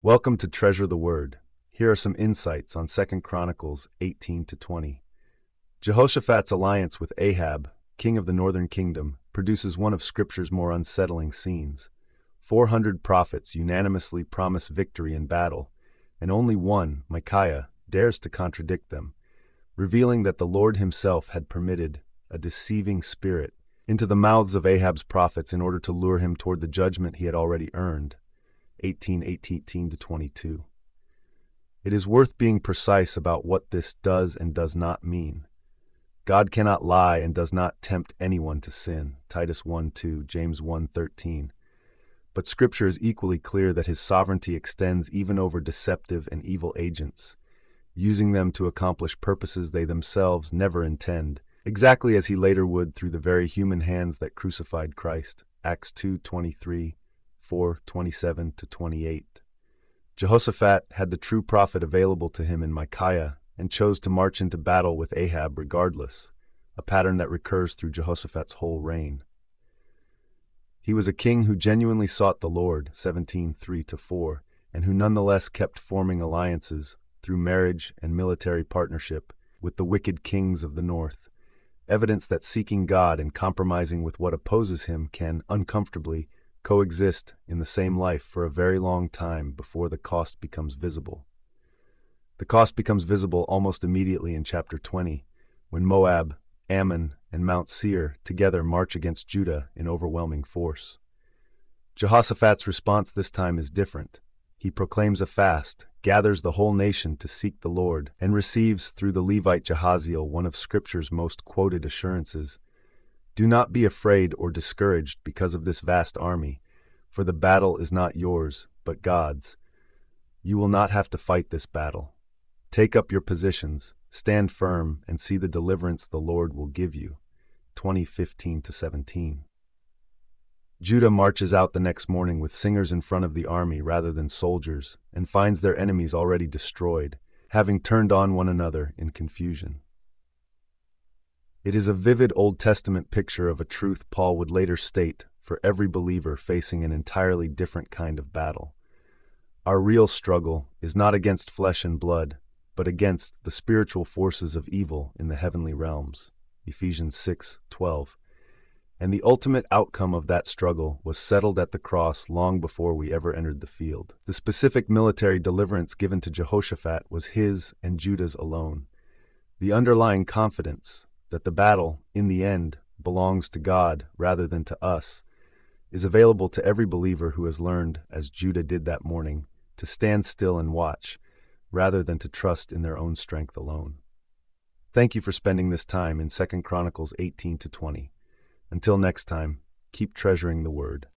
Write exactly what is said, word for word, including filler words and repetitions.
Welcome to Treasure the Word. Here are some insights on Second Chronicles eighteen to twenty. Jehoshaphat's alliance with Ahab, king of the northern kingdom, produces one of Scripture's more unsettling scenes. Four hundred prophets unanimously promise victory in battle, and only one, Micaiah, dares to contradict them, revealing that the Lord himself had permitted a deceiving spirit into the mouths of Ahab's prophets in order to lure him toward the judgment he had already earned. eighteen eighteen to twenty-two. It is worth being precise about what this does and does not mean. God cannot lie and does not tempt anyone to sin. Titus one two, James one thirteen. But Scripture is equally clear that his sovereignty extends even over deceptive and evil agents, using them to accomplish purposes they themselves never intend, exactly as he later would through the very human hands that crucified Christ. Acts two twenty-three, four twenty-seven to twenty-eight. Jehoshaphat had the true prophet available to him in Micaiah and chose to march into battle with Ahab regardless, a pattern that recurs through Jehoshaphat's whole reign. He was a king who genuinely sought the Lord, seventeen three to four, and who nonetheless kept forming alliances through marriage and military partnership with the wicked kings of the north, evidence that seeking God and compromising with what opposes him can uncomfortably coexist in the same life for a very long time before the cost becomes visible. The cost becomes visible almost immediately in chapter twenty, when Moab, Ammon, and Mount Seir together march against Judah in overwhelming force. Jehoshaphat's response this time is different. He proclaims a fast, gathers the whole nation to seek the Lord, and receives through the Levite Jahaziel one of Scripture's most quoted assurances: "Do not be afraid or discouraged because of this vast army, for the battle is not yours, but God's. You will not have to fight this battle. Take up your positions, stand firm, and see the deliverance the Lord will give you." twenty fifteen to seventeen. Judah marches out the next morning with singers in front of the army rather than soldiers, and finds their enemies already destroyed, having turned on one another in confusion. It is a vivid Old Testament picture of a truth Paul would later state for every believer facing an entirely different kind of battle. Our real struggle is not against flesh and blood, but against the spiritual forces of evil in the heavenly realms. Ephesians six twelve. And the ultimate outcome of that struggle was settled at the cross long before we ever entered the field. The specific military deliverance given to Jehoshaphat was his and Judah's alone. The underlying confidence that the battle, in the end, belongs to God rather than to us, is available to every believer who has learned, as Judah did that morning, to stand still and watch, rather than to trust in their own strength alone. Thank you for spending this time in Second Chronicles eighteen to twenty. Until next time, keep treasuring the Word.